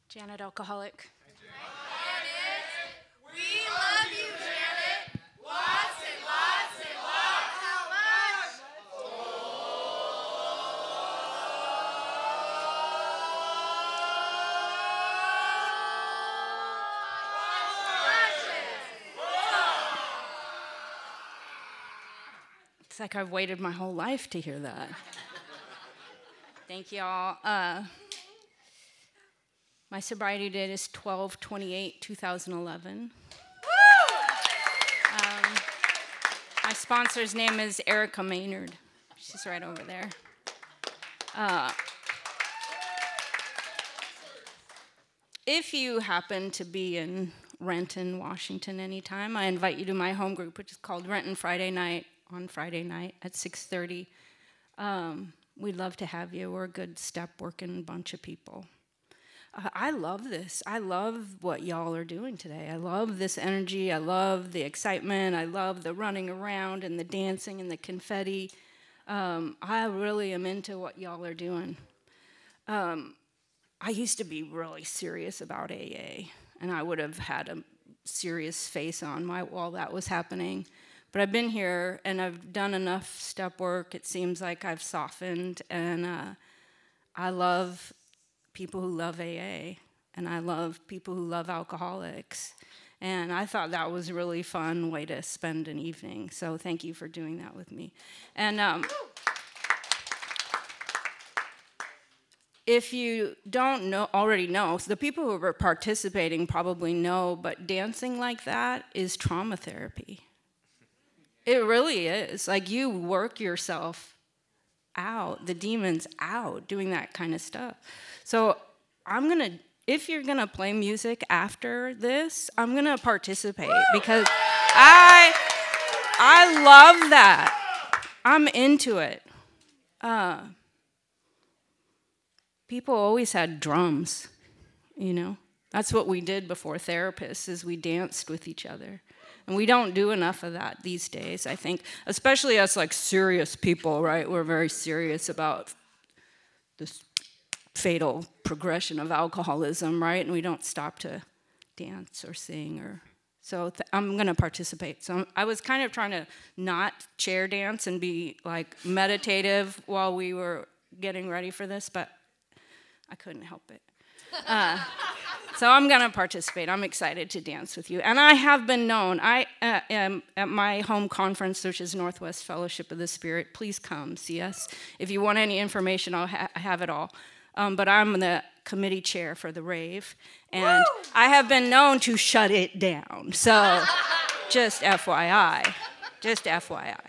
Janet, alcoholic. Janet, we love you, Janet. Lots and lots and lots. How much? It's like I've waited my whole life to hear that. Thank y'all. My sobriety date is 12/28/2011. My sponsor's name is Erica Maynard. She's right over there. If you happen to be in Renton, Washington anytime, I invite you to my home group, which is called Renton Friday Night, on Friday night at 6:30. We'd love to have you. We're a good step-working bunch of people. I love this. I love what y'all are doing today. I love this energy. I love the excitement. I love the running around and the dancing and the confetti. I really am into what y'all are doing. I used to be really serious about AA, and I would have had a serious face on while that was happening. But I've been here, and I've done enough step work. It seems like I've softened, and I love people who love AA, and I love people who love alcoholics. And I thought that was a really fun way to spend an evening. So thank you for doing that with me. And if you don't already know, so the people who are participating probably know, but dancing like that is trauma therapy. It really is. Like, you work yourself out, the demons out, doing that kind of stuff. So if you're gonna play music after this, I'm gonna participate because I love that. I'm into it. People always had drums, you know. That's what we did before therapists, is we danced with each other. And we don't do enough of that these days, I think, especially us like serious people, right? We're very serious about this fatal progression of alcoholism, right? And we don't stop to dance or sing or... So I'm going to participate. So I was kind of trying to not chair dance and be like meditative while we were getting ready for this, but I couldn't help it. So I'm going to participate. I'm excited to dance with you. And I have been known. I am at my home conference, which is Northwest Fellowship of the Spirit. Please come see us. If you want any information, I'll have it all. But I'm the committee chair for the rave. And I have been known to shut it down. So just FYI. Just FYI.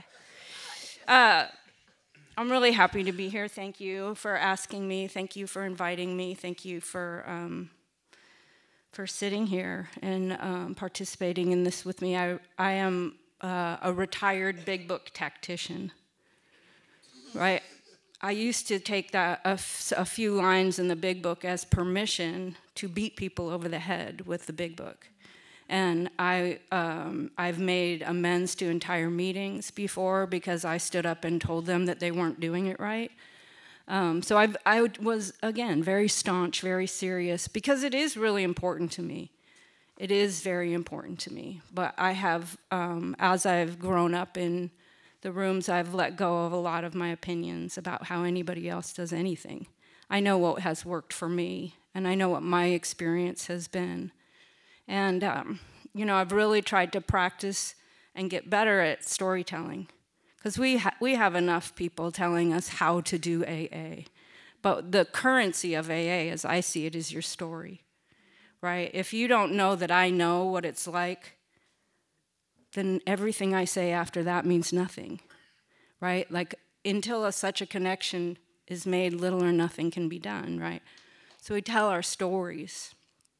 I'm really happy to be here. Thank you for asking me. Thank you for inviting me. Thank you for sitting here and participating in this with me. I am a retired big book tactician, right? I used to take that a few lines in the big book as permission to beat people over the head with the big book. And I've made amends to entire meetings before because I stood up and told them that they weren't doing it right. So I was, again, very staunch, very serious, because it is really important to me. It is very important to me. But I have, as I've grown up in the rooms, I've let go of a lot of my opinions about how anybody else does anything. I know what has worked for me, and I know what my experience has been. And, I've really tried to practice and get better at storytelling. Because we have enough people telling us how to do AA. But the currency of AA, as I see it, is your story, right? If you don't know that I know what it's like, then everything I say after that means nothing, right? Like, until such a connection is made, little or nothing can be done, right? So we tell our stories.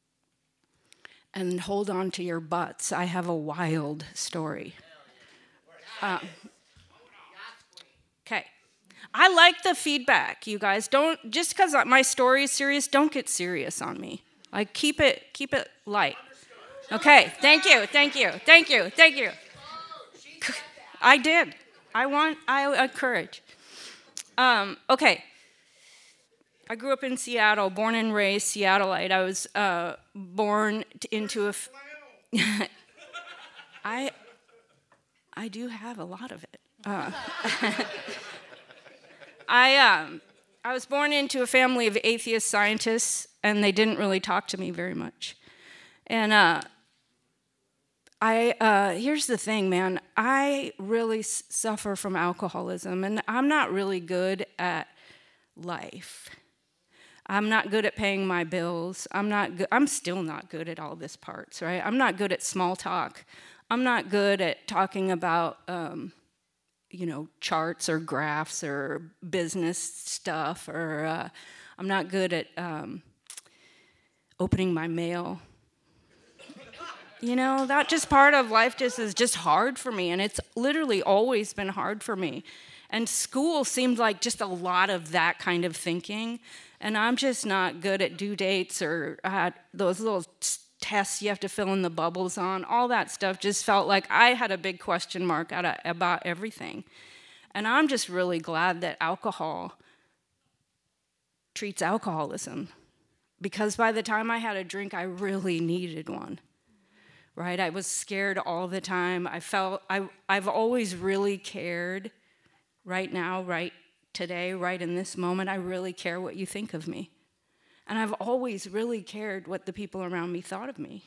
And hold on to your butts. I have a wild story. Okay. I like the feedback, you guys. Don't, just because my story is serious, don't get serious on me. Like, keep it light. Okay, thank you. I did. I encourage. Okay. I grew up in Seattle, born and raised Seattleite. I was born into a. I do have a lot of it. I was born into a family of atheist scientists, and they didn't really talk to me very much. And here's the thing, man. I really suffer from alcoholism, and I'm not really good at life. I'm not good at paying my bills. I'm still not good at all this parts, right? I'm not good at small talk. I'm not good at talking about, charts or graphs or business stuff, or I'm not good at opening my mail. That just part of life is just hard for me, and it's literally always been hard for me. And school seemed like just a lot of that kind of thinking, and I'm just not good at due dates or those little tests you have to fill in the bubbles on. All that stuff just felt like I had a big question mark about everything. And I'm just really glad that alcohol treats alcoholism, because by the time I had a drink, I really needed one. Right? I was scared all the time. I've always really cared. Right now, right today, right in this moment, I really care what you think of me. And I've always really cared what the people around me thought of me.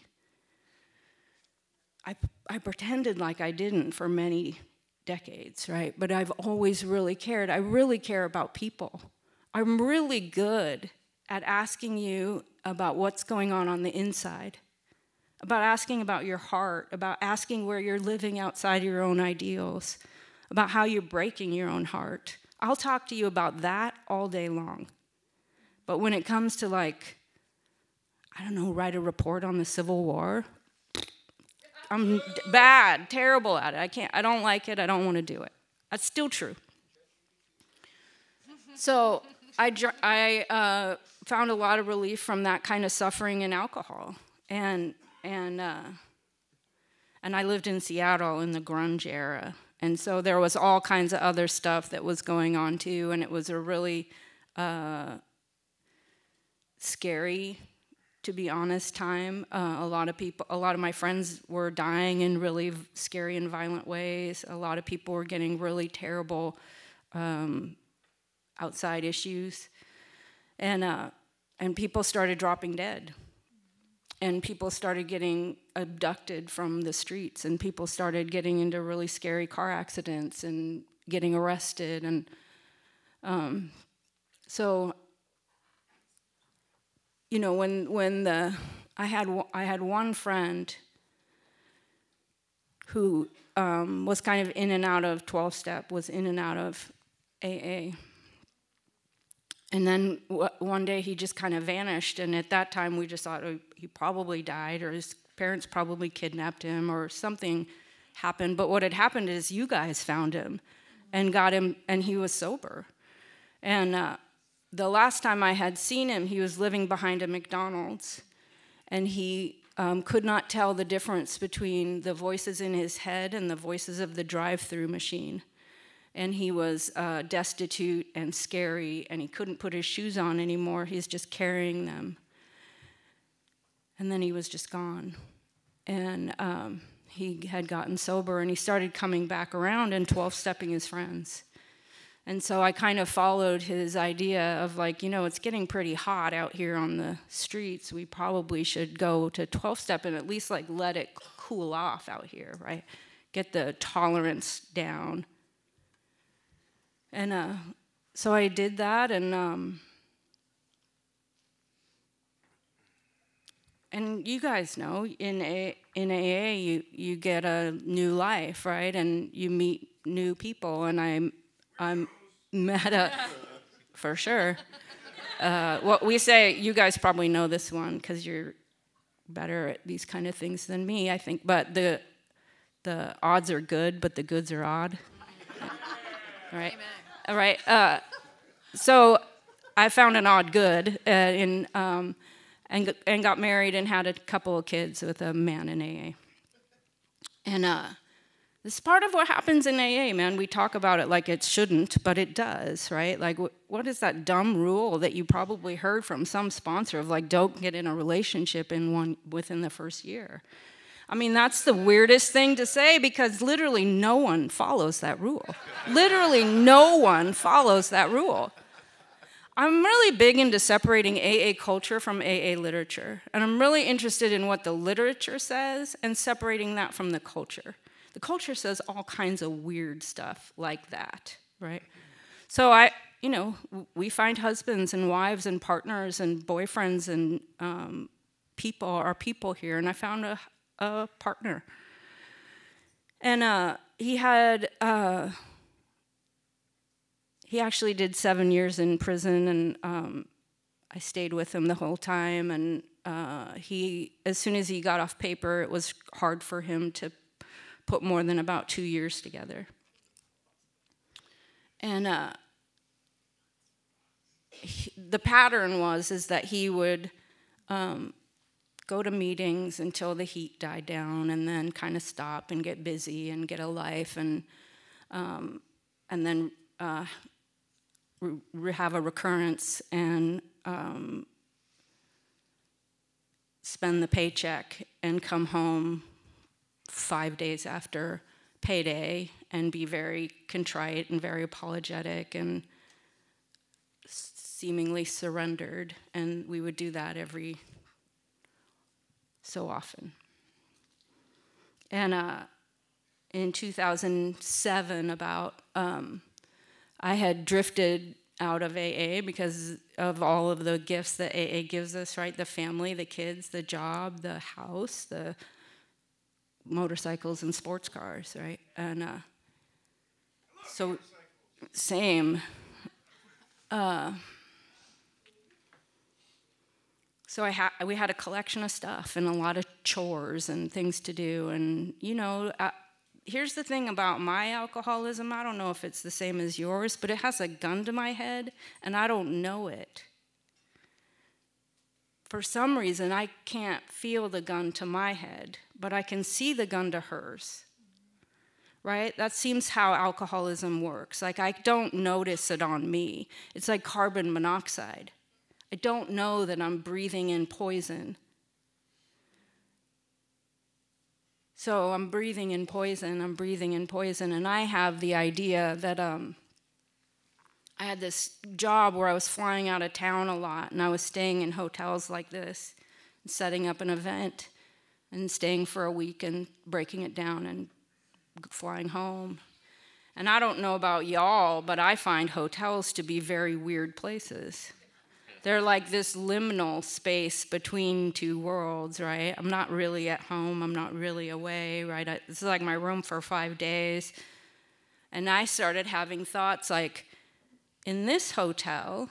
I pretended like I didn't for many decades, right? But I've always really cared. I really care about people. I'm really good at asking you about what's going on the inside, about asking about your heart, about asking where you're living outside your own ideals, about how you're breaking your own heart. I'll talk to you about that all day long. But when it comes to write a report on the Civil War, I'm bad, terrible at it. I don't like it, I don't want to do it. That's still true. So I found a lot of relief from that kind of suffering in alcohol. And I lived in Seattle in the grunge era. And so there was all kinds of other stuff that was going on too, and it was a really scary, to be honest, time. A lot of my friends were dying in really scary and violent ways. A lot of people were getting really terrible outside issues, and people started dropping dead. And people started getting abducted from the streets, and people started getting into really scary car accidents and getting arrested. And I had one friend who was kind of in and out of 12-step, was in and out of AA. And then one day he just kind of vanished, and at that time we just thought he probably died, or his parents probably kidnapped him, or something happened. But what had happened is you guys found him and got him, and he was sober. And the last time I had seen him, he was living behind a McDonald's, and he could not tell the difference between the voices in his head and the voices of the drive-through machine. And he was destitute and scary, and he couldn't put his shoes on anymore. He's just carrying them. And then he was just gone. And he had gotten sober, and he started coming back around and 12-stepping his friends. And so I kind of followed his idea of it's getting pretty hot out here on the streets. We probably should go to 12-step and at least let it cool off out here, right? Get the tolerance down. And so I did that, and you guys know, in AA, you get a new life, right? And you meet new people, and I met for sure. What we say, you guys probably know this one because you're better at these kind of things than me, I think. But the odds are good, but the goods are odd. All right. Amen. All right. So I found an odd good and got married and had a couple of kids with a man in AA. And This is part of what happens in AA, man. We talk about it like it shouldn't, but it does, right? Like, what is that dumb rule that you probably heard from some sponsor of, like, don't get in a relationship within the first year? I mean, that's the weirdest thing to say because literally no one follows that rule. Literally no one follows that rule. I'm really big into separating AA culture from AA literature, and I'm really interested in what the literature says and separating that from the culture. The culture says all kinds of weird stuff like that, right? So we find husbands and wives and partners and boyfriends and our people here, and I found a partner. And he actually did 7 years in prison, and I stayed with him the whole time. And as soon as he got off paper, it was hard for him to put more than about 2 years together. And the pattern is that he would go to meetings until the heat died down, and then kind of stop and get busy and get a life, and then have a recurrence and spend the paycheck and come home 5 days after payday and be very contrite and very apologetic and seemingly surrendered. And we would do that every so often. And in 2007, I had drifted out of AA because of all of the gifts that AA gives us, right? The family, the kids, the job, the house, the motorcycles and sports cars, right? And so, same. So we had a collection of stuff and a lot of chores and things to do. And, here's the thing about my alcoholism. I don't know if it's the same as yours, but it has a gun to my head, and I don't know it. For some reason, I can't feel the gun to my head, but I can see the gun to hers, right? That seems how alcoholism works. Like, I don't notice it on me. It's like carbon monoxide. I don't know that I'm breathing in poison. So I'm breathing in poison, and I have the idea that I had this job where I was flying out of town a lot, and I was staying in hotels like this, and setting up an event, and staying for a week and breaking it down and flying home. And I don't know about y'all, but I find hotels to be very weird places. They're like this liminal space between two worlds, right? I'm not really at home. I'm not really away, right? This is like my room for 5 days. And I started having thoughts like, in this hotel,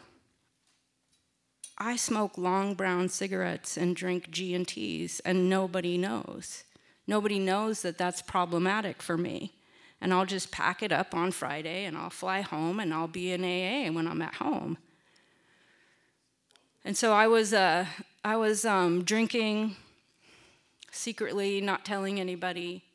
I smoke long brown cigarettes and drink G&Ts, and nobody knows. Nobody knows that that's problematic for me. And I'll just pack it up on Friday, and I'll fly home, and I'll be in AA when I'm at home. And so I was drinking secretly, not telling anybody,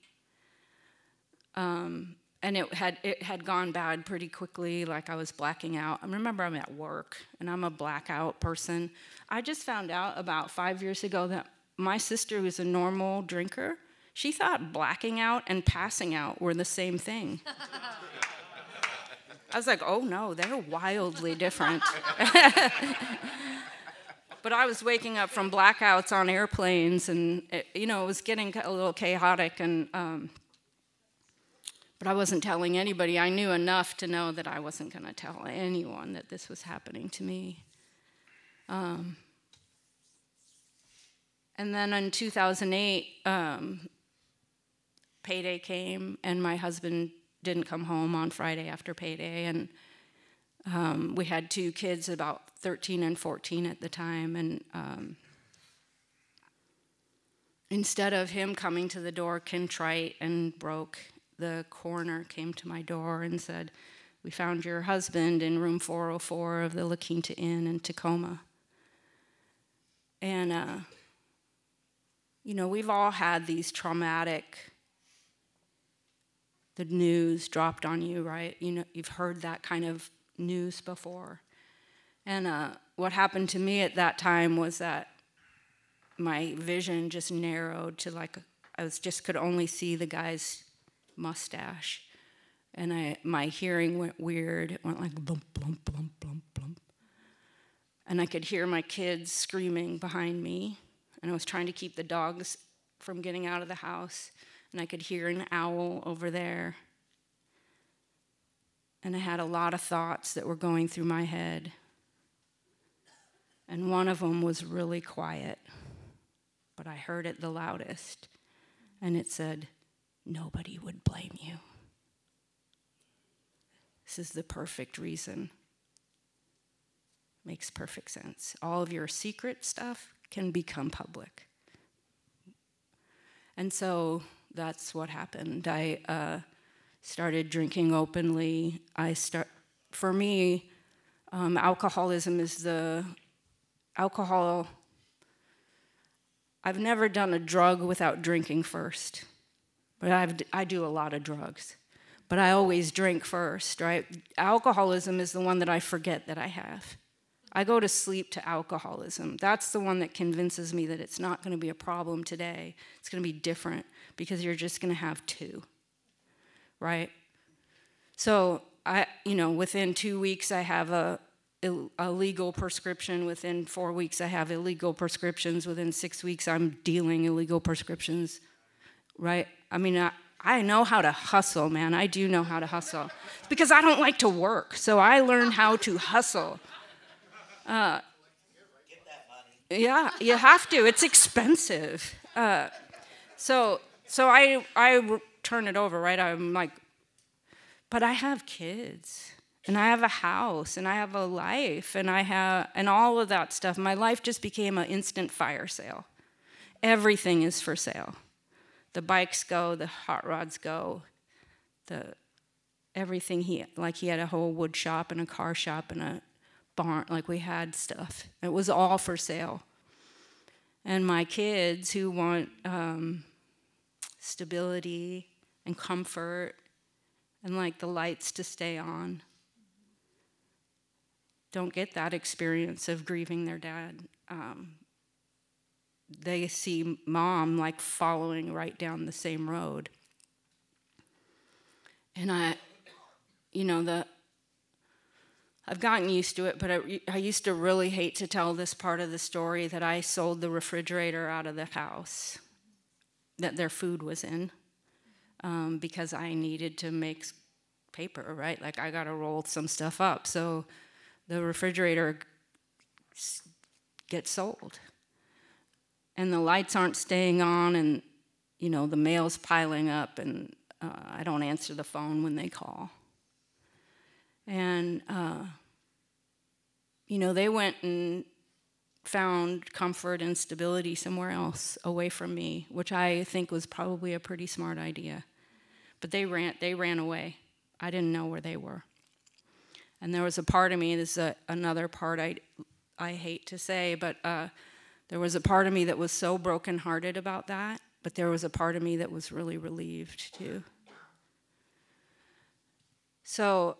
and it had gone bad pretty quickly. Like, I was blacking out. I remember I'm at work, and I'm a blackout person. I just found out about 5 years ago that my sister, who's a normal drinker, she thought blacking out and passing out were the same thing. I was like, oh no, they're wildly different. But I was waking up from blackouts on airplanes, and it was getting a little chaotic, and but I wasn't telling anybody. I knew enough to know that I wasn't going to tell anyone that this was happening to me. And then in 2008, payday came, and my husband didn't come home on Friday after payday, and we had 2 kids, about 13 and 14 at the time, and instead of him coming to the door contrite and broke, the coroner came to my door and said, "We found your husband in room 404 of the La Quinta Inn in Tacoma." And, we've all had these traumatic the news dropped on you, right? You know, you've heard that kind of news before. And what happened to me at that time was that my vision just narrowed to like, could only see the guy's mustache. And my hearing went weird. It went like blump, blump, blump, blump, blump. And I could hear my kids screaming behind me. And I was trying to keep the dogs from getting out of the house. And I could hear an owl over there. And I had a lot of thoughts that were going through my head. And one of them was really quiet, but I heard it the loudest. And it said, "Nobody would blame you. This is the perfect reason." Makes perfect sense. All of your secret stuff can become public. And so that's what happened. I started drinking openly. For me, alcoholism is alcohol. I've never done a drug without drinking first, but I do a lot of drugs. But I always drink first, right? Alcoholism is the one that I forget that I have. I go to sleep to alcoholism. That's the one that convinces me that it's not going to be a problem today. It's going to be different because you're just going to have two, right? So within 2 weeks I have a legal prescription. Within 4 weeks I have illegal prescriptions. Within 6 weeks I'm dealing illegal prescriptions, right? I mean, I know how to hustle, man. I do know how to hustle. It's because I don't like to work, so I learned how to hustle. Get that money. Yeah, you have to. It's expensive. So I turn it over, right? I'm like, but I have kids, and I have a house, and I have a life, and and all of that stuff. My life just became an instant fire sale. Everything is for sale. The bikes go, the hot rods go, everything. He had a whole wood shop and a car shop and a barn. Like, we had stuff. It was all for sale. And my kids, who want stability and comfort and like the lights to stay on, don't get that experience of grieving their dad. They see mom like following right down the same road. And I've gotten used to it, but I used to really hate to tell this part of the story, that I sold the refrigerator out of the house that their food was in, because I needed to make paper, right? Like, I got to roll some stuff up. So the refrigerator gets sold. And the lights aren't staying on, and, the mail's piling up, and I don't answer the phone when they call. And, they went and found comfort and stability somewhere else away from me, which I think was probably a pretty smart idea. But they ran away. I didn't know where they were. And there was a part of me, this is another part I hate to say, but there was a part of me that was so brokenhearted about that, but there was a part of me that was really relieved too. So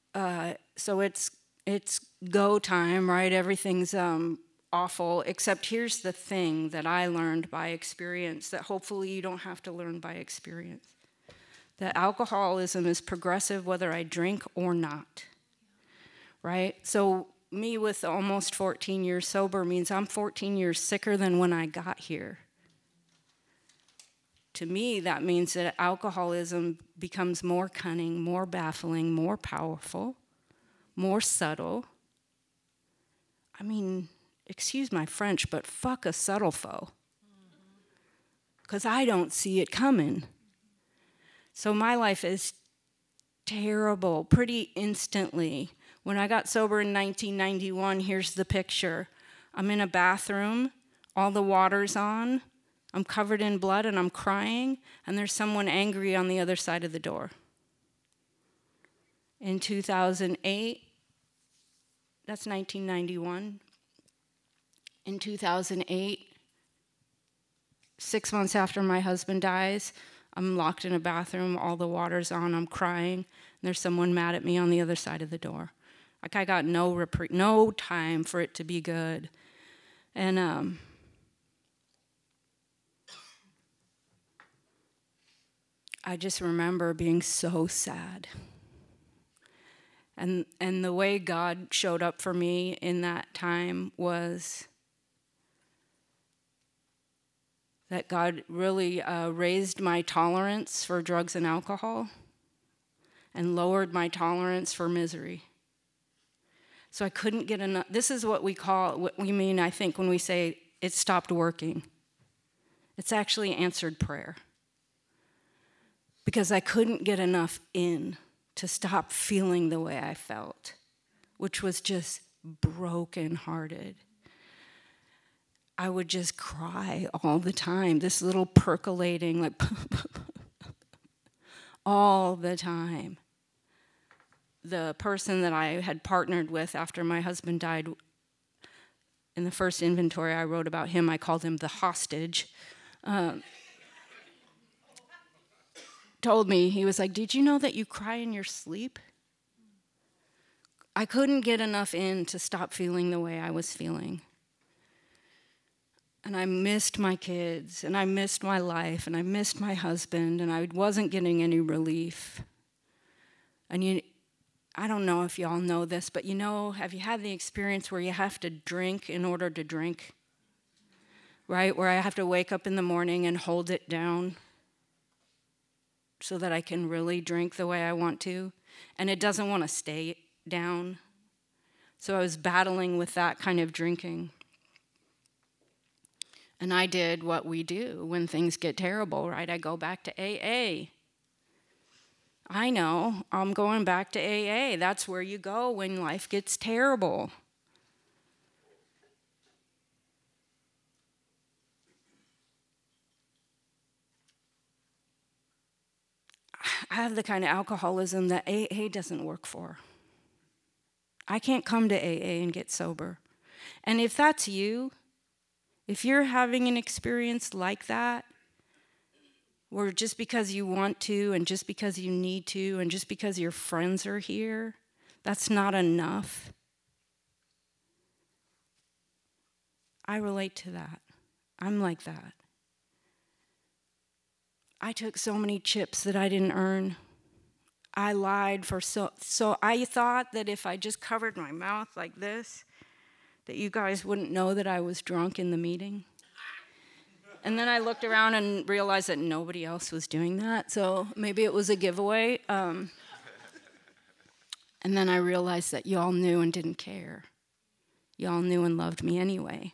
it's go time, right? Everything's awful, except here's the thing that I learned by experience that hopefully you don't have to learn by experience. That alcoholism is progressive whether I drink or not, right? So me with almost 14 years sober means I'm 14 years sicker than when I got here. To me, that means that alcoholism becomes more cunning, more baffling, more powerful, more subtle. I mean, excuse my French, but fuck a subtle foe. Because I don't see it coming. So my life is terrible pretty instantly. When I got sober in 1991, here's the picture. I'm in a bathroom, all the water's on, I'm covered in blood and I'm crying, and there's someone angry on the other side of the door. In 2008, that's 1991. In 2008, 6 months after my husband dies, I'm locked in a bathroom, all the water's on, I'm crying, and there's someone mad at me on the other side of the door. Like I got no time for it to be good. And I just remember being so sad. And the way God showed up for me in that time was that God really raised my tolerance for drugs and alcohol and lowered my tolerance for misery. So I couldn't get enough. This is what we mean, I think, when we say it stopped working. It's actually answered prayer. Because I couldn't get enough in to stop feeling the way I felt, which was just brokenhearted. I would just cry all the time, this little percolating, like, all the time. The person that I had partnered with after my husband died, in the first inventory I wrote about him, I called him the hostage. Told me, he was like, did you know that you cry in your sleep? I couldn't get enough in to stop feeling the way I was feeling. And I missed my kids, and I missed my life, and I missed my husband, and I wasn't getting any relief. And I don't know if y'all know this, but have you had the experience where you have to drink in order to drink? Right? Where I have to wake up in the morning and hold it down so that I can really drink the way I want to. And it doesn't want to stay down. So I was battling with that kind of drinking. And I did what we do when things get terrible, right? I go back to AA. I know, I'm going back to AA. That's where you go when life gets terrible. I have the kind of alcoholism that AA doesn't work for. I can't come to AA and get sober. And if that's you, if you're having an experience like that, where just because you want to, and just because you need to, and just because your friends are here, that's not enough. I relate to that. I'm like that. I took so many chips that I didn't earn. I lied for so I thought that if I just covered my mouth like this, that you guys wouldn't know that I was drunk in the meeting. And then I looked around and realized that nobody else was doing that, so maybe it was a giveaway. And then I realized that y'all knew and didn't care. Y'all knew and loved me anyway.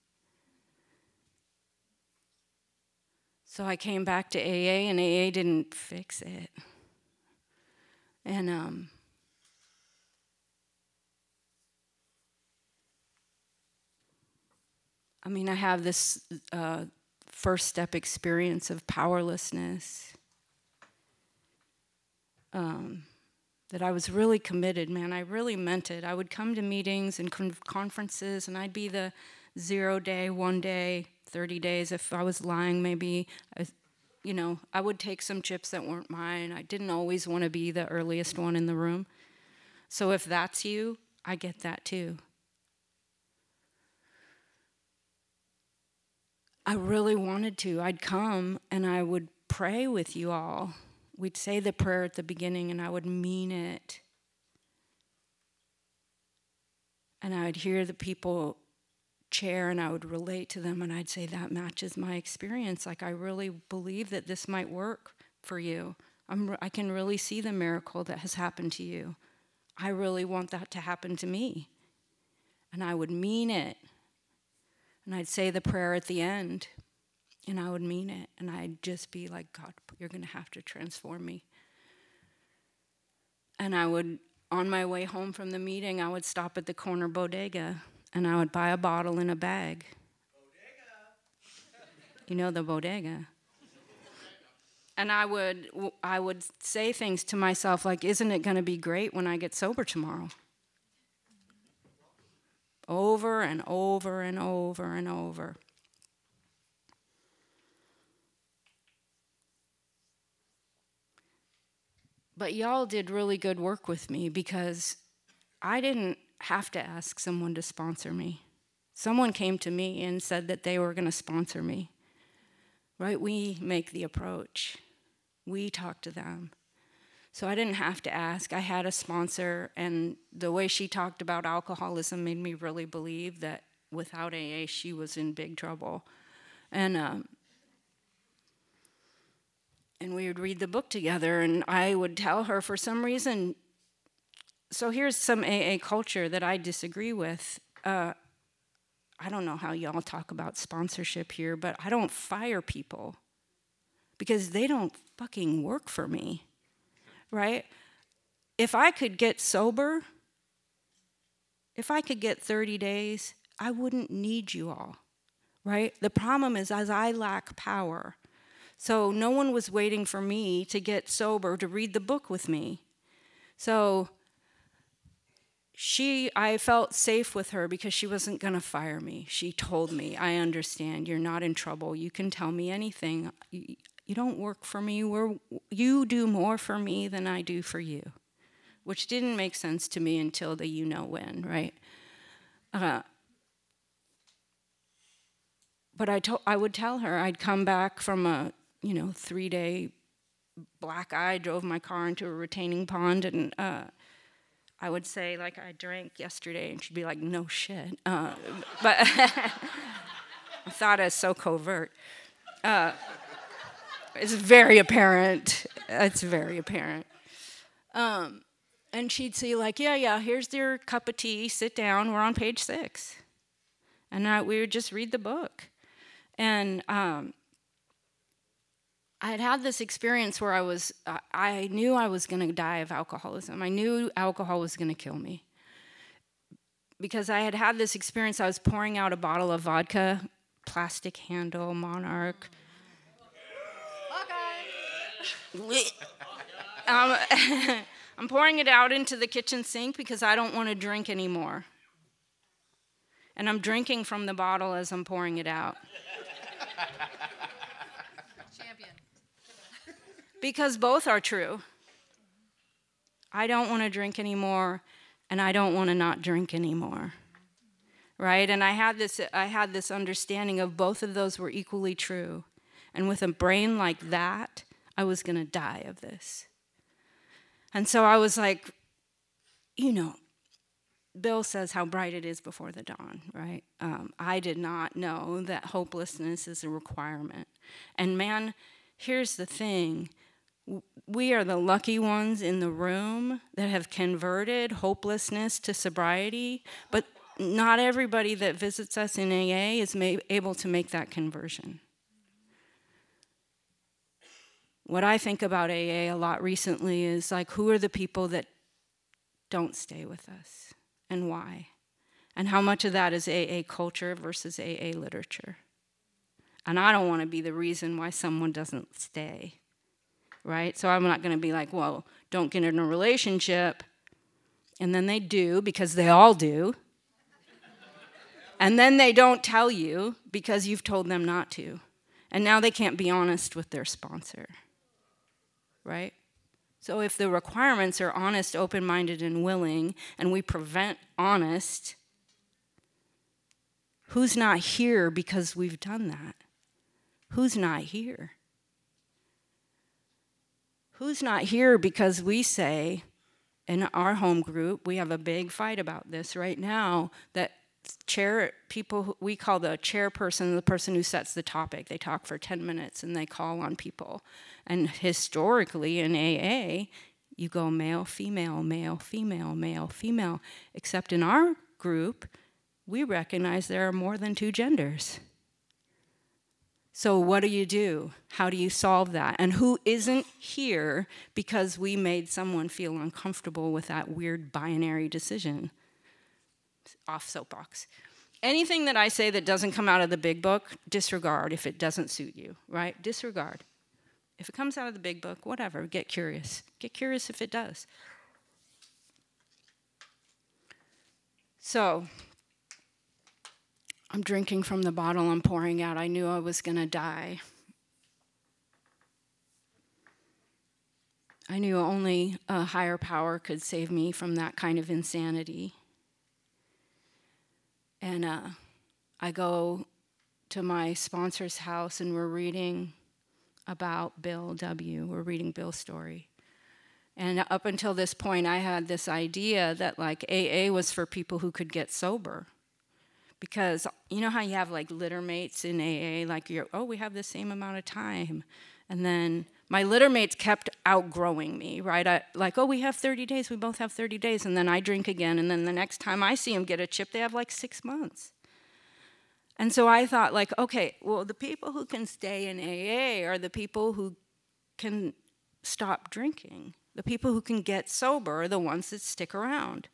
So I came back to AA, and AA didn't fix it. And I have this first step experience of powerlessness. That I was really committed, man. I really meant it. I would come to meetings and conferences, and I'd be the 0 day, 1 day, 30 days. If I was lying, maybe, I would take some chips that weren't mine. I didn't always want to be the earliest one in the room. So if that's you, I get that too. I really wanted to. I'd come and I would pray with you all. We'd say the prayer at the beginning, and I would mean it. And I would hear the people chair, and I would relate to them, and I'd say, that matches my experience. Like, I really believe that this might work for you. I can really see the miracle that has happened to you. I really want that to happen to me. And I would mean it. And I'd say the prayer at the end. And I would mean it, and I'd just be like, God, you're going to have to transform me. And I would, on my way home from the meeting, I would stop at the corner bodega, and I would buy a bottle in a bag. Bodega. You know the bodega. And I would say things to myself like, isn't it going to be great when I get sober tomorrow? Over and over and over and over. But y'all did really good work with me because I didn't have to ask someone to sponsor me. Someone came to me and said that they were going to sponsor me. Right? We make the approach. We talk to them. So I didn't have to ask. I had a sponsor, and the way she talked about alcoholism made me really believe that without AA, she was in big trouble. And we would read the book together, and I would tell her for some reason, so here's some AA culture that I disagree with. I don't know how y'all talk about sponsorship here, but I don't fire people because they don't fucking work for me, right? If I could get sober, if I could get 30 days, I wouldn't need you all, right? The problem is as I lack power. So no one was waiting for me to get sober to read the book with me. So I felt safe with her because she wasn't going to fire me. She told me, I understand, you're not in trouble. You can tell me anything. You don't work for me. You do more for me than I do for you, which didn't make sense to me until the you-know-when, right? But I would tell her, I'd come back from a 3-day black eye, drove my car into a retaining pond, and I would say, like, I drank yesterday, and she'd be like, no shit. But I thought it was so covert. It's very apparent. It's very apparent. And she'd say, like, yeah, here's your cup of tea. Sit down. We're on page 6. And we would just read the book. And I had this experience where I knew I was going to die of alcoholism. I knew alcohol was going to kill me. Because I had this experience, I was pouring out a bottle of vodka, plastic handle, Monarch. Okay. I'm pouring it out into the kitchen sink because I don't want to drink anymore. And I'm drinking from the bottle as I'm pouring it out. Champion. Because both are true. I don't want to drink anymore, and I don't want to not drink anymore. Right? And I had this understanding of both of those were equally true. And with a brain like that, I was going to die of this. And so I was like, Bill says how bright it is before the dawn, right? I did not know that hopelessness is a requirement. And man, here's the thing. We are the lucky ones in the room that have converted hopelessness to sobriety, but not everybody that visits us in AA is able to make that conversion. What I think about AA a lot recently is like, who are the people that don't stay with us and why? And how much of that is AA culture versus AA literature? And I don't want to be the reason why someone doesn't stay, right? So I'm not going to be like, well, don't get in a relationship. And then they do because they all do. And then they don't tell you because you've told them not to. And now they can't be honest with their sponsor. Right? So if the requirements are honest, open-minded, and willing, and we prevent honest, who's not here because we've done that? Who's not here? Who's not here because we say, in our home group, we have a big fight about this right now, that people, we call the chairperson the person who sets the topic. They talk for 10 minutes and they call on people. And historically in AA, you go male, female, male, female, male, female. Except in our group, we recognize there are more than 2 genders. So what do? How do you solve that? And who isn't here because we made someone feel uncomfortable with that weird binary decision? Off soapbox. Anything that I say that doesn't come out of the big book, disregard if it doesn't suit you, right? Disregard. If it comes out of the big book, whatever, get curious. Get curious if it does. So, I'm drinking from the bottle I'm pouring out. I knew I was going to die. I knew only a higher power could save me from that kind of insanity. And I go to my sponsor's house and we're reading about Bill W. We're reading Bill's story. And up until this point, I had this idea that like AA was for people who could get sober. Because you know how you have like litter mates in AA, like we have the same amount of time. And then my litter mates kept outgrowing me, right? We have 30 days, we both have 30 days. And then I drink again. And then the next time I see them get a chip, they have like 6 months. And so I thought like, okay, well, the people who can stay in AA are the people who can stop drinking. The people who can get sober are the ones that stick around.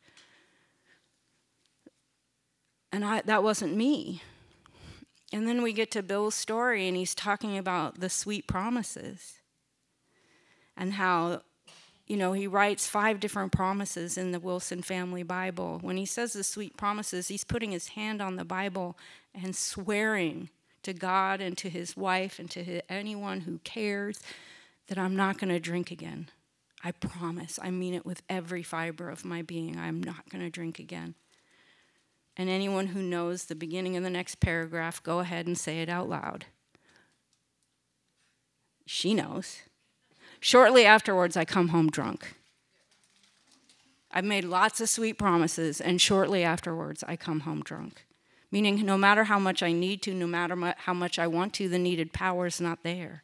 And that wasn't me. And then we get to Bill's story, and he's talking about the sweet promises and how, he writes 5 different promises in the Wilson Family Bible. When he says the sweet promises, he's putting his hand on the Bible and swearing to God and to his wife and to anyone who cares that I'm not going to drink again. I promise. I mean it with every fiber of my being. I'm not going to drink again. And anyone who knows the beginning of the next paragraph, go ahead and say it out loud. She knows. Shortly afterwards, I come home drunk. I've made lots of sweet promises, and shortly afterwards, I come home drunk. Meaning, no matter how much I need to, no matter how much I want to, the needed power is not there.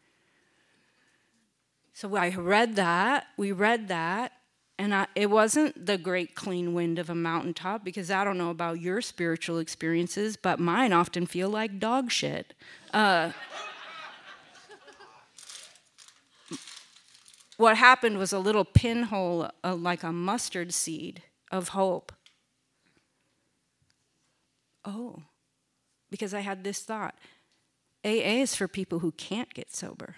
So we read that, and it wasn't the great clean wind of a mountaintop, because I don't know about your spiritual experiences, but mine often feel like dog shit. What happened was a little pinhole, like a mustard seed of hope. Oh, because I had this thought. AA is for people who can't get sober,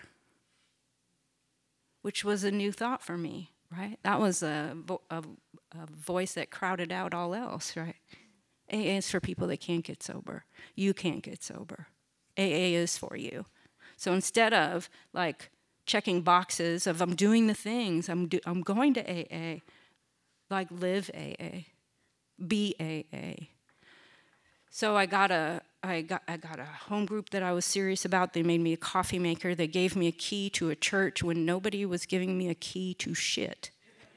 which was a new thought for me, right? That was a voice that crowded out all else, right? AA is for people that can't get sober. You can't get sober. AA is for you. So instead of like checking boxes of I'm doing the things, I'm going to AA, like live AA, be AA. So I got a home group that I was serious about. They made me a coffee maker. They gave me a key to a church when nobody was giving me a key to shit.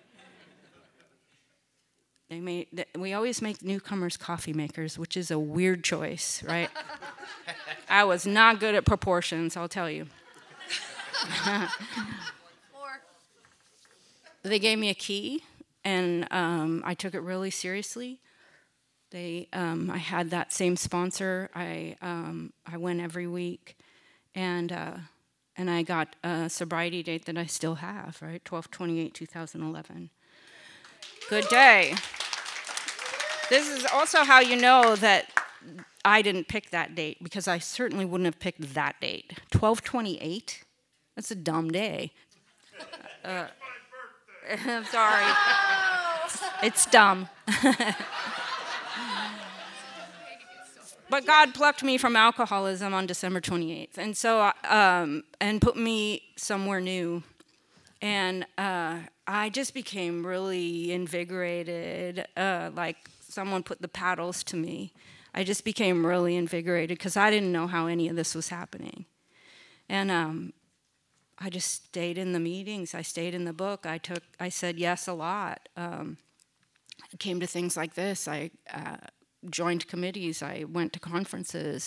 We always make newcomers coffee makers, which is a weird choice, right? I was not good at proportions, I'll tell you. They gave me a key, and I took it really seriously. I had that same sponsor. I went every week, and I got a sobriety date that I still have, right? 12/28/2011. Good day. This is also how you know that I didn't pick that date, because I certainly wouldn't have picked that date. 12/28? That's a dumb day. I'm sorry. It's dumb. But God plucked me from alcoholism on December 28th, and so and put me somewhere new, and I just became really invigorated, like someone put the paddles to me. I just became really invigorated because I didn't know how any of this was happening, and I just stayed in the meetings. I stayed in the book. I said yes a lot. I came to things like this. I joined committees. I went to conferences.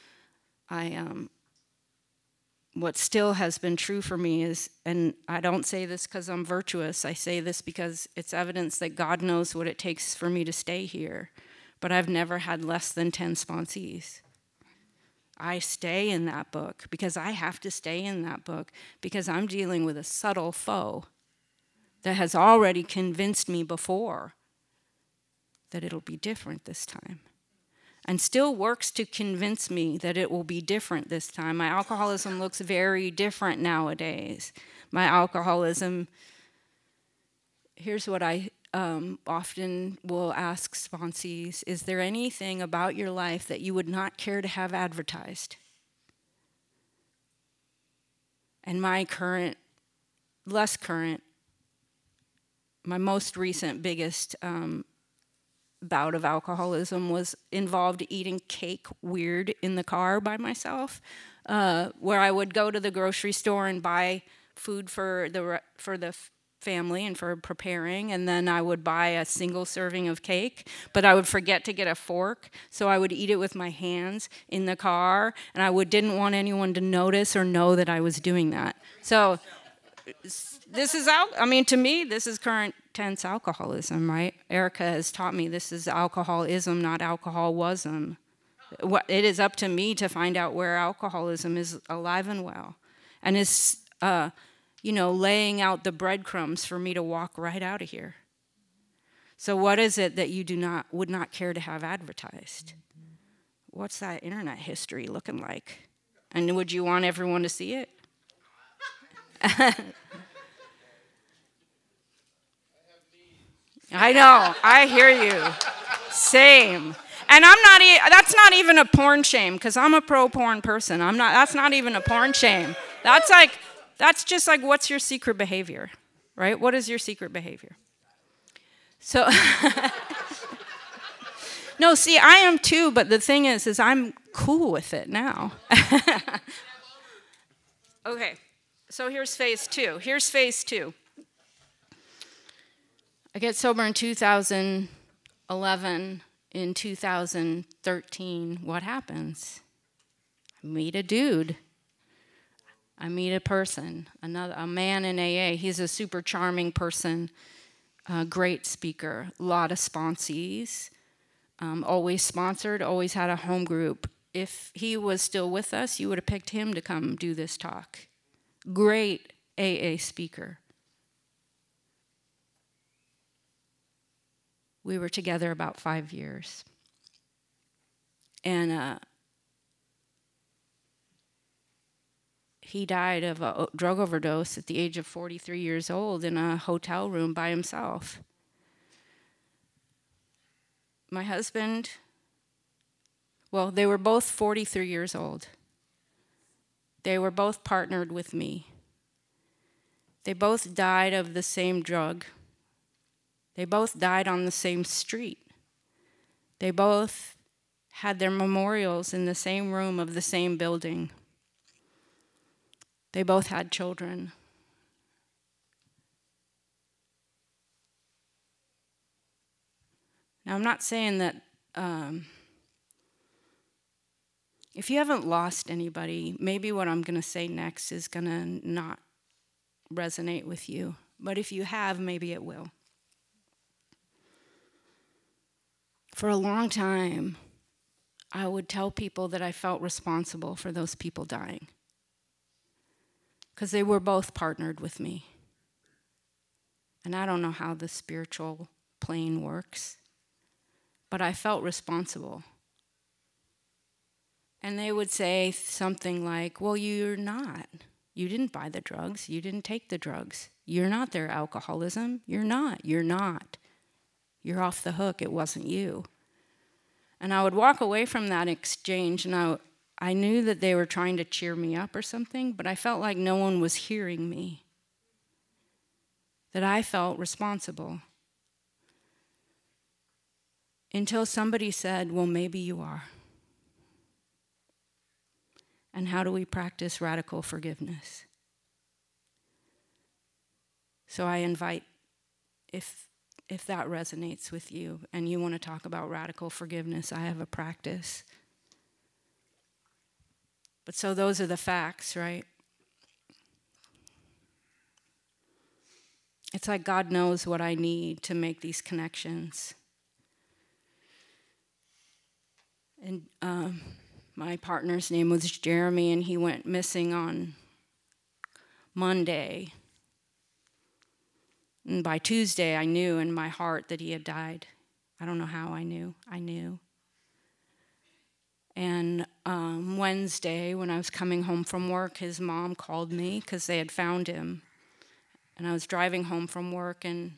What still has been true for me is, and I don't say this because I'm virtuous, I say this because it's evidence that God knows what it takes for me to stay here, but I've never had less than 10 sponsees. I stay in that book because I have to stay in that book because I'm dealing with a subtle foe that has already convinced me before that it'll be different this time, and still works to convince me that it will be different this time. My alcoholism looks very different nowadays. My alcoholism, here's what I often will ask sponsees: is there anything about your life that you would not care to have advertised? And my current less current, my most recent biggest bout of alcoholism was involved eating cake weird in the car by myself, where I would go to the grocery store and buy food for the family and for preparing, and then I would buy a single serving of cake, but I would forget to get a fork, so I would eat it with my hands in the car, and I didn't want anyone to notice or know that I was doing that. So this is to me, this is current tense alcoholism, right? Erica has taught me this is alcoholism, not alcoholism. It is up to me to find out where alcoholism is alive and well, and is laying out the breadcrumbs for me to walk right out of here. So what is it that you would not care to have advertised? What's that internet history looking like? And would you want everyone to see it? I know, I hear you. Same. And that's not even a porn shame, because I'm a pro-porn person. That's not even a porn shame. That's just like, what's your secret behavior, right? What is your secret behavior? So, no, see, I am too, but the thing is I'm cool with it now. Okay, so here's phase two. I get sober in 2011. In 2013, what happens? I meet a dude. I meet a person, a man in AA. He's a super charming person, a great speaker, a lot of sponsees, always sponsored, always had a home group. If he was still with us, you would have picked him to come do this talk. Great AA speaker. We were together about 5 years. And he died of a drug overdose at the age of 43 years old in a hotel room by himself. My husband, well, they were both 43 years old. They were both partnered with me. They both died of the same drug. They both died on the same street. They both had their memorials in the same room of the same building. They both had children. Now, I'm not saying that if you haven't lost anybody, maybe what I'm going to say next is going to not resonate with you. But if you have, maybe it will. For a long time, I would tell people that I felt responsible for those people dying, because they were both partnered with me. And I don't know how the spiritual plane works, but I felt responsible. And they would say something like, well, you're not. You didn't buy the drugs. You didn't take the drugs. You're not their alcoholism. You're not. You're off the hook. It wasn't you. And I would walk away from that exchange, and I knew that they were trying to cheer me up or something, but I felt like no one was hearing me, that I felt responsible. Until somebody said, well, maybe you are. And how do we practice radical forgiveness? So I invite, if that resonates with you and you want to talk about radical forgiveness, I have a practice. But so those are the facts, right? It's like God knows what I need to make these connections. And my partner's name was Jeremy, and he went missing on Monday. And by Tuesday, I knew in my heart that he had died. I don't know how I knew. I knew. And Wednesday, when I was coming home from work, his mom called me because they had found him. And I was driving home from work, and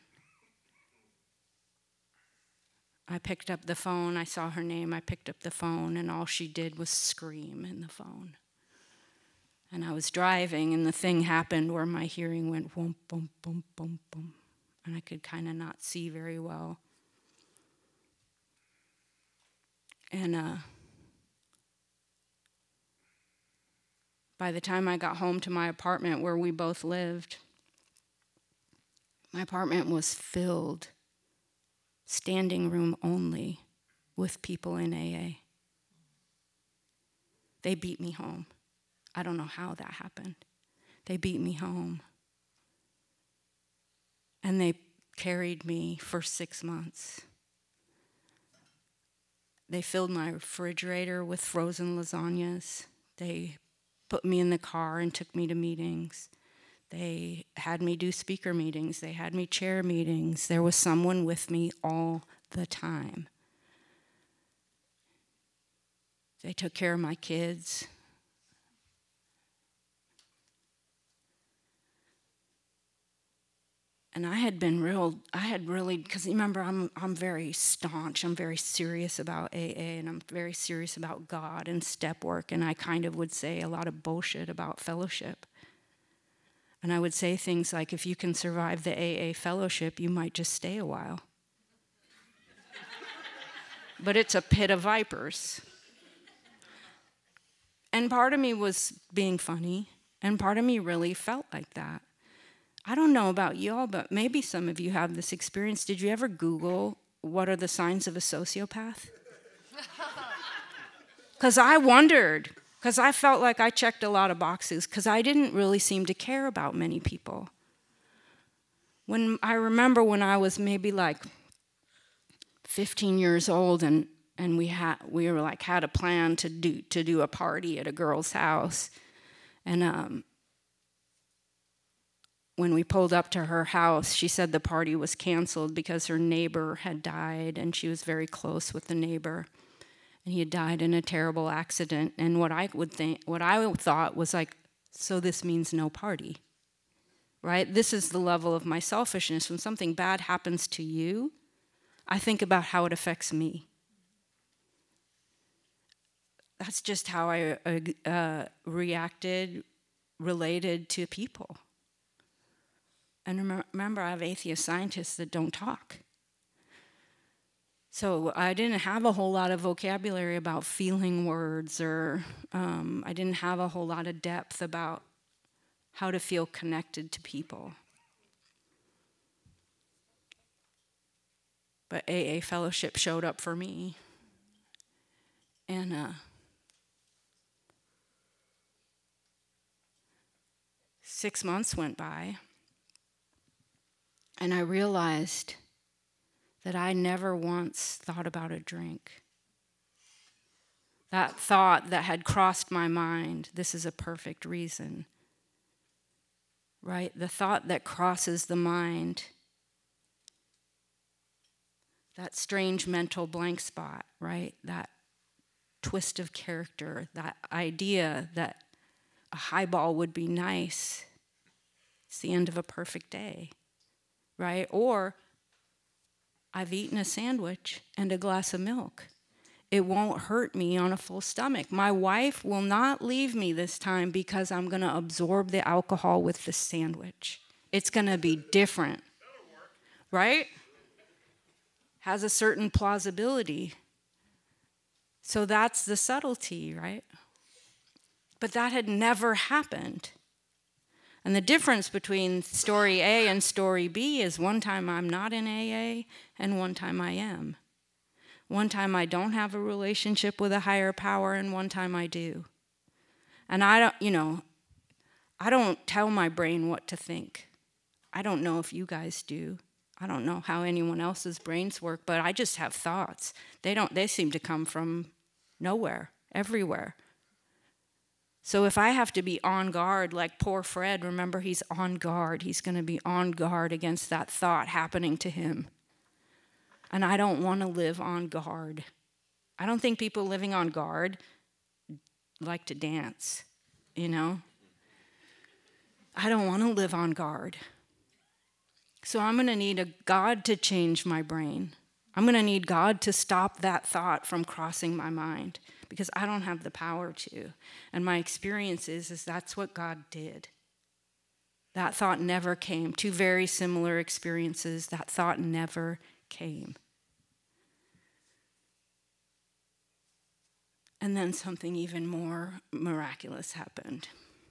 I picked up the phone. I saw her name. I picked up the phone, and all she did was scream in the phone. And I was driving, and the thing happened where my hearing went boom, boom, boom, boom, boom. And I could kind of not see very well. And by the time I got home to my apartment where we both lived, my apartment was filled, standing room only, with people in AA. They beat me home. I don't know how that happened. They beat me home. And they carried me for 6 months. They filled my refrigerator with frozen lasagnas. They put me in the car and took me to meetings. They had me do speaker meetings. They had me chair meetings. There was someone with me all the time. They took care of my kids. And I had really, because remember, I'm very staunch, I'm very serious about AA, and I'm very serious about God and step work, and I kind of would say a lot of bullshit about fellowship. And I would say things like, if you can survive the AA fellowship, you might just stay a while. But it's a pit of vipers. And part of me was being funny, and part of me really felt like that. I don't know about y'all, but maybe some of you have this experience. Did you ever Google what are the signs of a sociopath? Because I wondered, because I felt like I checked a lot of boxes, because I didn't really seem to care about many people. I remember when I was maybe like 15 years old, and we had a plan to do a party at a girl's house, and when we pulled up to her house, she said the party was canceled because her neighbor had died, and she was very close with the neighbor, and he had died in a terrible accident. And what I thought was like, so this means no party, right? This is the level of my selfishness. When something bad happens to you, I think about how it affects me. That's just how I related to people. And remember, I have atheist scientists that don't talk. So I didn't have a whole lot of vocabulary about feeling words, or I didn't have a whole lot of depth about how to feel connected to people. But AA fellowship showed up for me. And 6 months went by. And I realized that I never once thought about a drink. That thought that had crossed my mind, this is a perfect reason, right? The thought that crosses the mind, that strange mental blank spot, right? That twist of character, that idea that a highball would be nice. It's the end of a perfect day. Right? Or I've eaten a sandwich and a glass of milk. It won't hurt me on a full stomach. My wife will not leave me this time because I'm going to absorb the alcohol with the sandwich. It's going to be different. Right? Has a certain plausibility. So that's the subtlety, right? But that had never happened. And the difference between story A and story B is one time I'm not in AA and one time I am. One time I don't have a relationship with a higher power and one time I do. And I don't tell my brain what to think. I don't know if you guys do. I don't know how anyone else's brains work, but I just have thoughts. They seem to come from nowhere, everywhere. So if I have to be on guard, like poor Fred, remember he's on guard. He's going to be on guard against that thought happening to him. And I don't want to live on guard. I don't think people living on guard like to dance, you know? I don't want to live on guard. So I'm going to need a God to change my brain. I'm going to need God to stop that thought from crossing my mind. because I don't have the power to. And my experience is that's what God did. That thought never came. Two very similar experiences, that thought never came. And then something even more miraculous happened.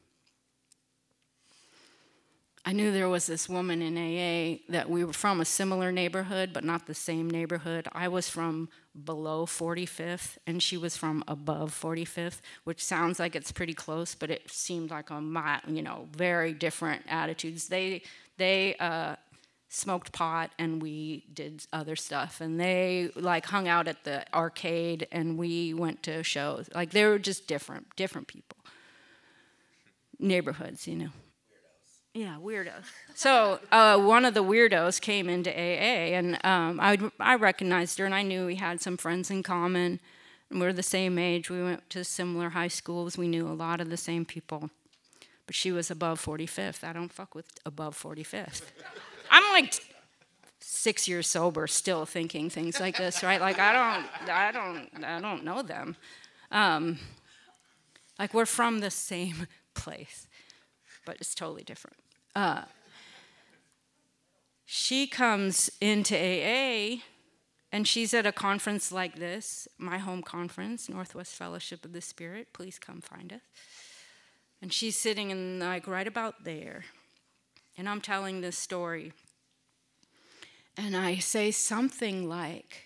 I knew there was this woman in AA that we were from a similar neighborhood, but not the same neighborhood. I was from below 45th, and she was from above 45th, which sounds like it's pretty close, but it seemed like very different attitudes. They smoked pot, and we did other stuff, and they hung out at the arcade, and we went to shows. They were just different people, neighborhoods, Yeah, weirdos. So one of the weirdos came into AA, and I recognized her, and I knew we had some friends in common. And we were the same age. We went to similar high schools. We knew a lot of the same people. But she was above 45th. I don't fuck with above 45th. I'm 6 years sober, still thinking things like this, right? I don't know them. We're from the same place, but it's totally different. She comes into AA, and she's at a conference like this, my home conference, Northwest Fellowship of the Spirit. Please come find us. And she's sitting in right about there, and I'm telling this story, and I say something like,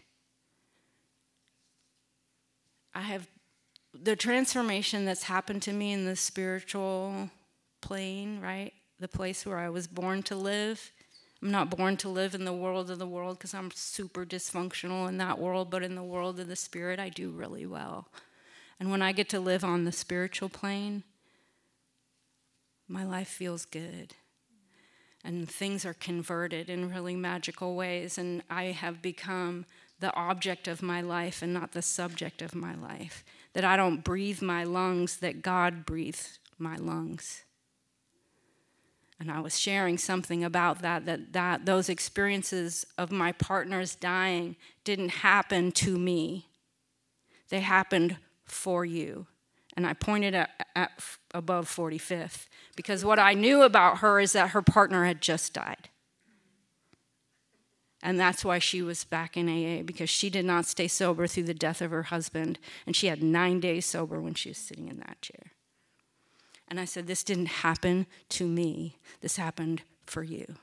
I have the transformation that's happened to me in the spiritual plane, right? The place where I was born to live. I'm not born to live in the world of the world because I'm super dysfunctional in that world, but in the world of the spirit, I do really well. And when I get to live on the spiritual plane, my life feels good. And things are converted in really magical ways, and I have become the object of my life and not the subject of my life. That I don't breathe my lungs, that God breathes my lungs. And I was sharing something about that those experiences of my partners dying didn't happen to me. They happened for you. And I pointed at above 45th, because what I knew about her is that her partner had just died. And that's why she was back in AA, because she did not stay sober through the death of her husband, and she had 9 days sober when she was sitting in that chair. And I said, this didn't happen to me. This happened for you.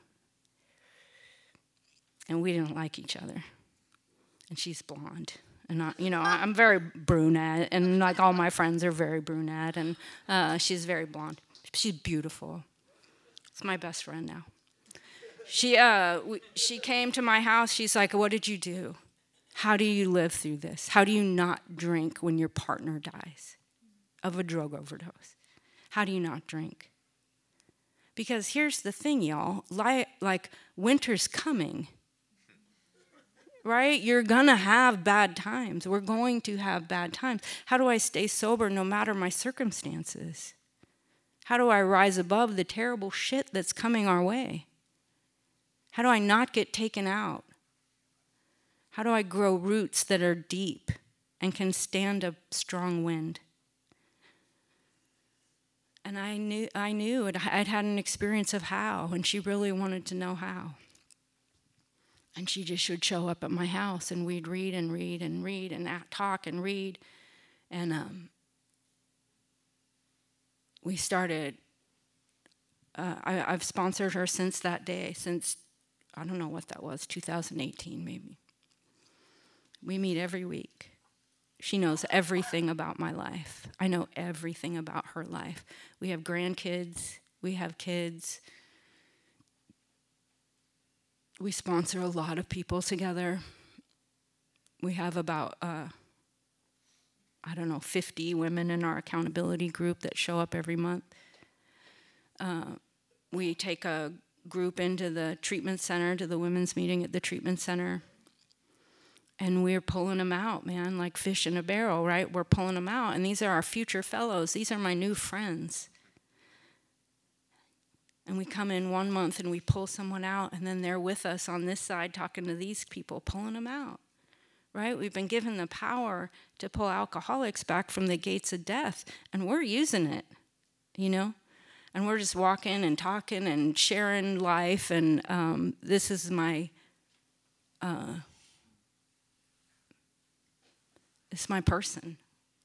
And we didn't like each other. And she's blonde. And I'm very brunette, and all my friends are very brunette, and she's very blonde. She's beautiful. It's my best friend now. She came to my house. She's like, what did you do? How do you live through this? How do you not drink when your partner dies of a drug overdose? How do you not drink? Because here's the thing, y'all. Winter's coming. Right? You're going to have bad times. We're going to have bad times. How do I stay sober no matter my circumstances? How do I rise above the terrible shit that's coming our way? How do I not get taken out? How do I grow roots that are deep and can stand a strong wind? And I knew I'd had an experience of how, and she really wanted to know how. And she just would show up at my house, and we'd read and read and read and talk and read. And we started, I've sponsored her since that day, since, I don't know what that was, 2018 maybe. We meet every week. She knows everything about my life. I know everything about her life. We have grandkids. We have kids. We sponsor a lot of people together. We have about, 50 women in our accountability group that show up every month. We take a group into the treatment center, to the women's meeting at the treatment center. And we're pulling them out, man, like fish in a barrel, right? We're pulling them out. And these are our future fellows. These are my new friends. And we come in 1 month and we pull someone out, and then they're with us on this side talking to these people, pulling them out, right? We've been given the power to pull alcoholics back from the gates of death, and we're using it, you know? And we're just walking and talking and sharing life, and this is it's my person.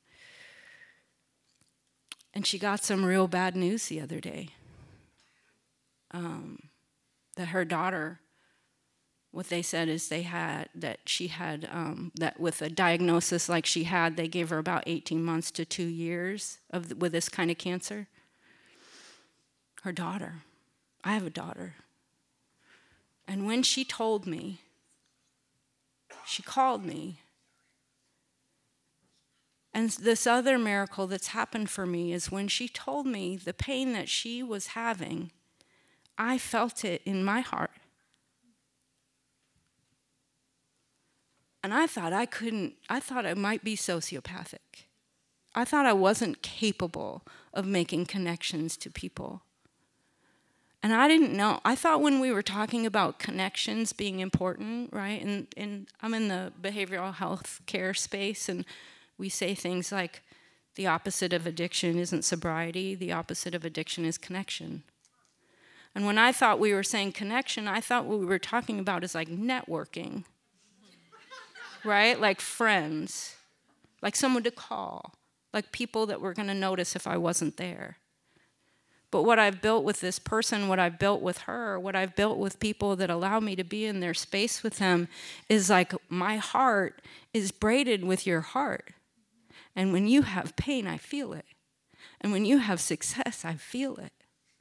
And she got some real bad news the other day. That her daughter, what they said is that with a diagnosis like she had, they gave her about 18 months to 2 years with this kind of cancer. Her daughter. I have a daughter. And when she told me, she called me. And this other miracle that's happened for me is when she told me the pain that she was having, I felt it in my heart. And I thought I might be sociopathic. I thought I wasn't capable of making connections to people. And I didn't know. I thought when we were talking about connections being important, right? And I'm in the behavioral health care space, and we say things like, the opposite of addiction isn't sobriety, the opposite of addiction is connection. And when I thought we were saying connection, I thought what we were talking about is like networking, right? Like friends, like someone to call, like people that were going to notice if I wasn't there. But what I've built with this person, what I've built with her, what I've built with people that allow me to be in their space with them is like my heart is braided with your heart. And when you have pain, I feel it. And when you have success, I feel it.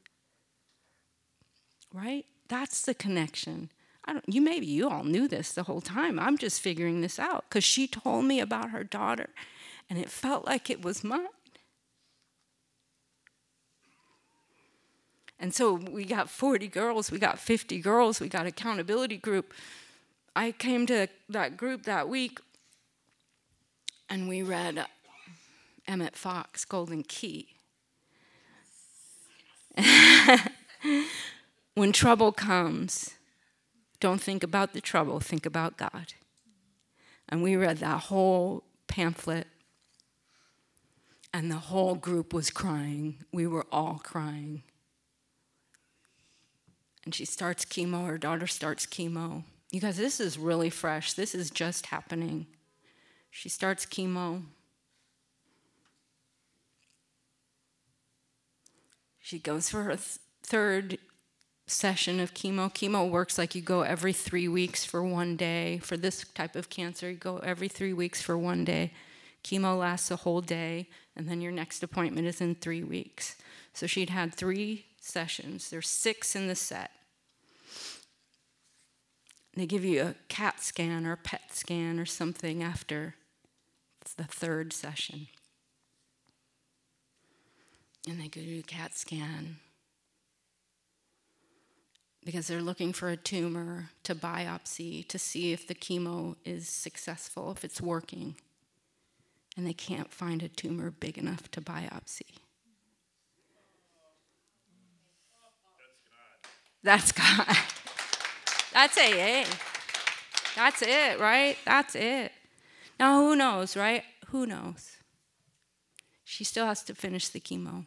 Right? That's the connection. Maybe you all knew this the whole time. I'm just figuring this out because she told me about her daughter, and it felt like it was mine. And so we got 40 girls, we got 50 girls, we got accountability group. I came to that group that week, and we read Emmett Fox, Golden Key. When trouble comes, don't think about the trouble, think about God. And we read that whole pamphlet, and the whole group was crying. We were all crying. And she starts chemo, her daughter starts chemo. You guys, this is really fresh. This is just happening. She starts chemo. She goes for her third session of chemo. Chemo works like you go every 3 weeks for 1 day. For this type of cancer, you go every 3 weeks for 1 day. Chemo lasts a whole day, and then your next appointment is in 3 weeks. So she'd had 3 sessions. There's 6 in the set. They give you a CAT scan or a PET scan or something after the 3rd session. And they give you a CAT scan because they're looking for a tumor to biopsy to see if the chemo is successful, if it's working. And they can't find a tumor big enough to biopsy. That's God. That's AA. That's it, right? That's it. Now, who knows, right? Who knows? She still has to finish the chemo.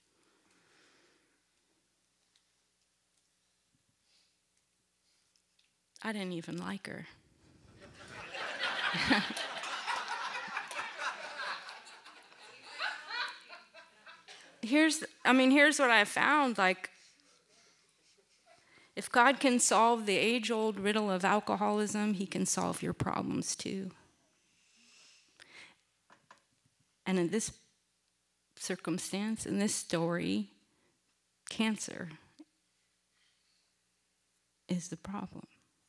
I didn't even like her. Here's what I found, like, if God can solve the age-old riddle of alcoholism, he can solve your problems too. And in this circumstance, in this story, cancer is the problem.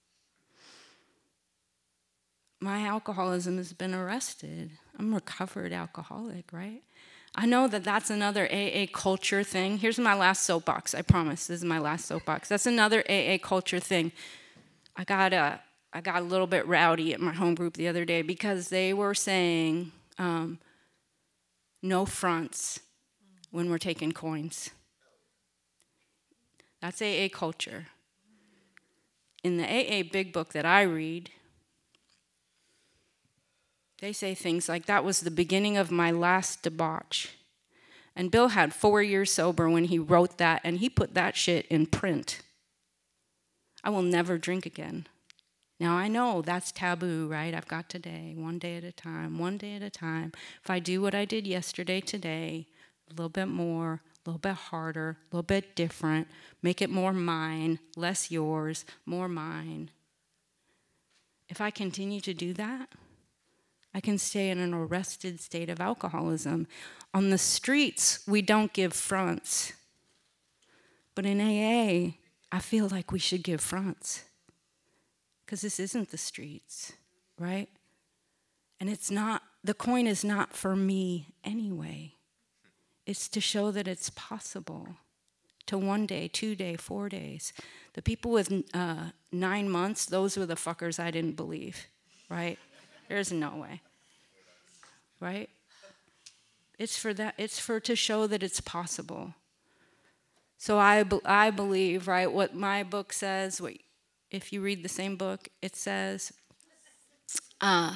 My alcoholism has been arrested. I'm a recovered alcoholic, right? I know that that's another AA culture thing. Here's my last soapbox. I promise this is my last soapbox. That's another AA culture thing. I got a little bit rowdy at my home group the other day because they were saying no fronts when we're taking coins. That's AA culture. In the AA big book that I read, They say things like, that was the beginning of my last debauch. And Bill had 4 years sober when he wrote that, and he put that shit in print. I will never drink again. Now, I know that's taboo, right? I've got today, one day at a time, one day at a time. If I do what I did yesterday, today, a little bit more, a little bit harder, a little bit different, make it more mine, less yours, more mine. If I continue to do that, I can stay in an arrested state of alcoholism. On the streets, we don't give fronts. But in AA, I feel like we should give fronts. Because this isn't the streets, right? And it's not, the coin is not for me anyway. It's to show that it's possible to 1 day, 2 day, 4 days. The people with 9 months, those were the fuckers I didn't believe, right? There's no way, right? It's for that. It's for to show that it's possible. So I believe, right, what my book says. If you read the same book, it says, the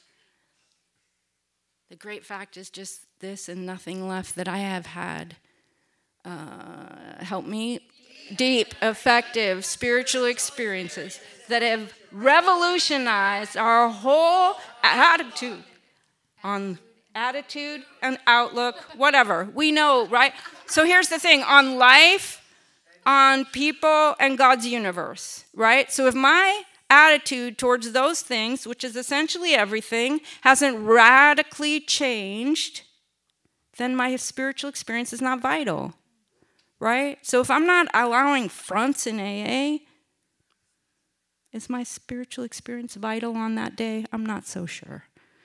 great fact is just this and nothing left, that I have had, help me, deep, effective spiritual experiences that have revolutionized our whole attitude and outlook, whatever. We know, right? So here's the thing, on life, on people, and God's universe, right? So if my attitude towards those things, which is essentially everything, hasn't radically changed, then my spiritual experience is not vital, right? So if I'm not allowing fronts in AA, is my spiritual experience vital on that day? I'm not so sure.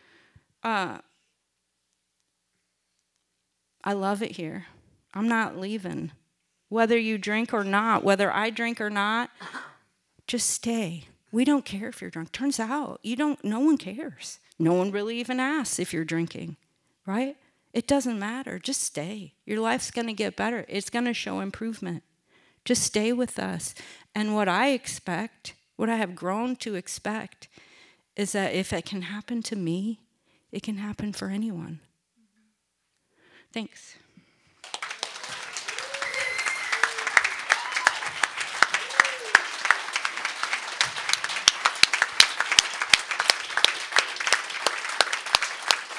I love it here. I'm not leaving. Whether you drink or not, whether I drink or not, just stay. We don't care if you're drunk. Turns out, no one cares. No one really even asks if you're drinking, right? It doesn't matter. Just stay. Your life's going to get better. It's going to show improvement. Just stay with us. And what I expect, what I have grown to expect, is that if it can happen to me, it can happen for anyone. Thanks.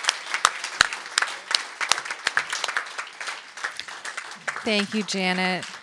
Thank you, Janet.